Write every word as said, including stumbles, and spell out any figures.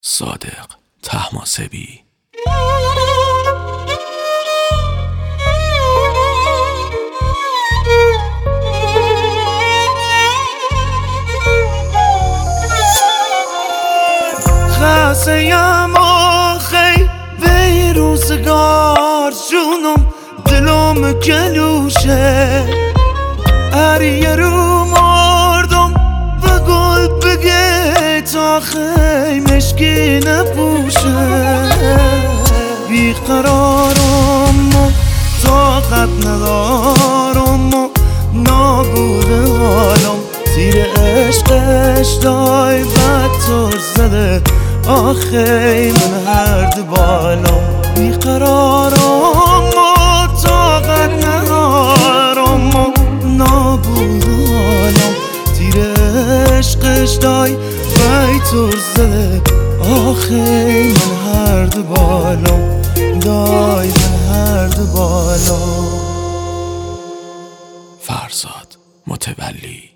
صادق طهماسبی. خسیم آخی به روزگار جونم دلم کلوشه هریه رو مردم و گل بگه تا خی مشکی نپوشه بیقرارم و طاقت ندارم و نابود حالم زیر عشقش دای بدتر زده آخی من هرد بالم بیقرارم و طاقت ندارم و نابود حالم زیر عشقش دای بدتر زده آخی من هرد بالم دای من هرد بالم. فرزاد متولی.